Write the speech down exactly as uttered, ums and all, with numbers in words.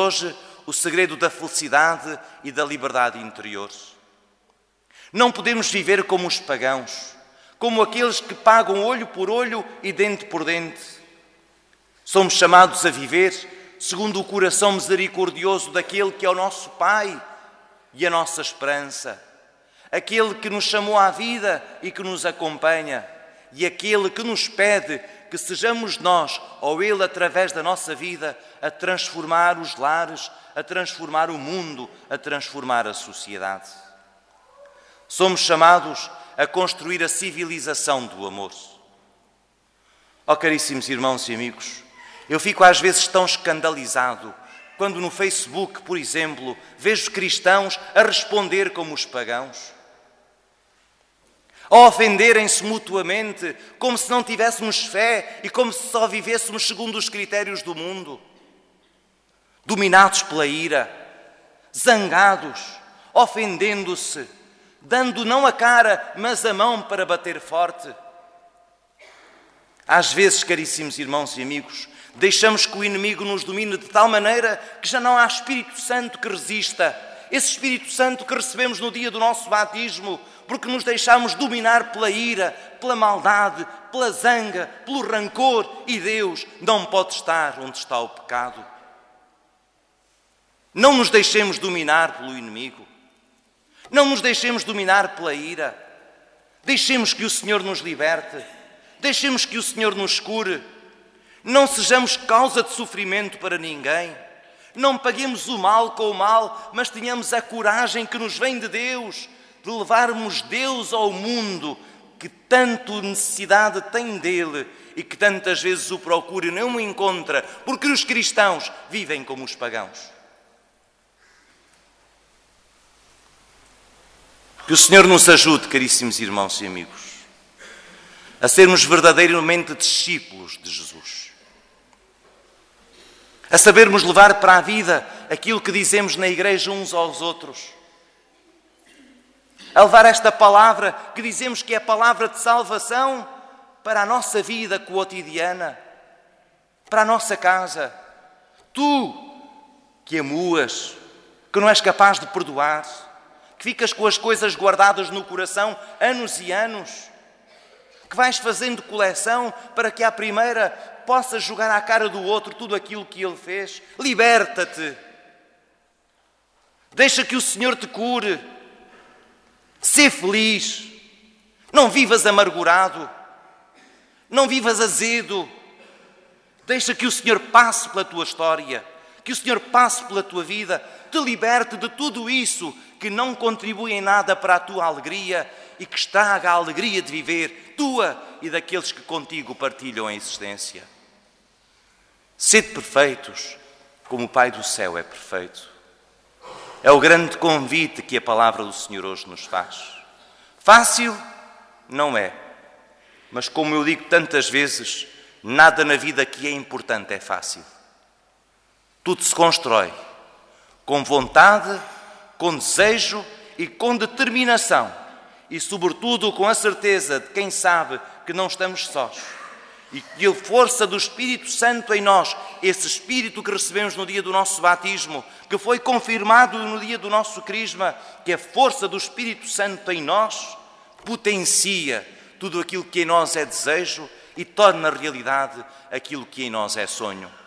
hoje o segredo da felicidade e da liberdade interior. Não podemos viver como os pagãos, como aqueles que pagam olho por olho e dente por dente. Somos chamados a viver segundo o coração misericordioso daquele que é o nosso Pai e a nossa esperança, aquele que nos chamou à vida e que nos acompanha, e aquele que nos pede que sejamos nós, ou Ele, através da nossa vida, a transformar os lares, a transformar o mundo, a transformar a sociedade. Somos chamados a construir a civilização do amor. Oh, caríssimos irmãos e amigos, eu fico às vezes tão escandalizado quando no Facebook, por exemplo, vejo cristãos a responder como os pagãos, a ofenderem-se mutuamente, como se não tivéssemos fé e como se só vivêssemos segundo os critérios do mundo, dominados pela ira, zangados, ofendendo-se, dando não a cara, mas a mão para bater forte. Às vezes, caríssimos irmãos e amigos, deixamos que o inimigo nos domine de tal maneira que já não há Espírito Santo que resista. Esse Espírito Santo que recebemos no dia do nosso batismo, porque nos deixamos dominar pela ira, pela maldade, pela zanga, pelo rancor, e Deus não pode estar onde está o pecado. Não nos deixemos dominar pelo inimigo. Não nos deixemos dominar pela ira. Deixemos que o Senhor nos liberte. Deixemos que o Senhor nos cure. Não sejamos causa de sofrimento para ninguém. Não paguemos o mal com o mal, mas tenhamos a coragem que nos vem de Deus, de levarmos Deus ao mundo que tanto necessidade tem dele e que tantas vezes o procura e não o encontra, porque os cristãos vivem como os pagãos. Que o Senhor nos ajude, caríssimos irmãos e amigos, a sermos verdadeiramente discípulos de Jesus. A sabermos levar para a vida aquilo que dizemos na igreja uns aos outros. A levar esta palavra que dizemos que é a palavra de salvação para a nossa vida cotidiana, para a nossa casa. Tu, que amuas, que não és capaz de perdoar, que ficas com as coisas guardadas no coração anos e anos, que vais fazendo coleção para que à primeira possas jogar à cara do outro tudo aquilo que ele fez. Liberta-te. Deixa que o Senhor te cure. Sê feliz. Não vivas amargurado. Não vivas azedo. Deixa que o Senhor passe pela tua história, que o Senhor passe pela tua vida, te liberte de tudo isso que não contribui em nada para a tua alegria e que estraga a alegria de viver, tua e daqueles que contigo partilham a existência. Sede perfeitos, como o Pai do céu é perfeito. É o grande convite que a palavra do Senhor hoje nos faz. Fácil? Não é. Mas como eu digo tantas vezes, nada na vida que é importante é fácil. Tudo se constrói com vontade, com desejo e com determinação. E, sobretudo, com a certeza de quem sabe que não estamos sós. E que a força do Espírito Santo em nós, esse Espírito que recebemos no dia do nosso batismo, que foi confirmado no dia do nosso crisma, que a força do Espírito Santo em nós potencia tudo aquilo que em nós é desejo e torna realidade aquilo que em nós é sonho.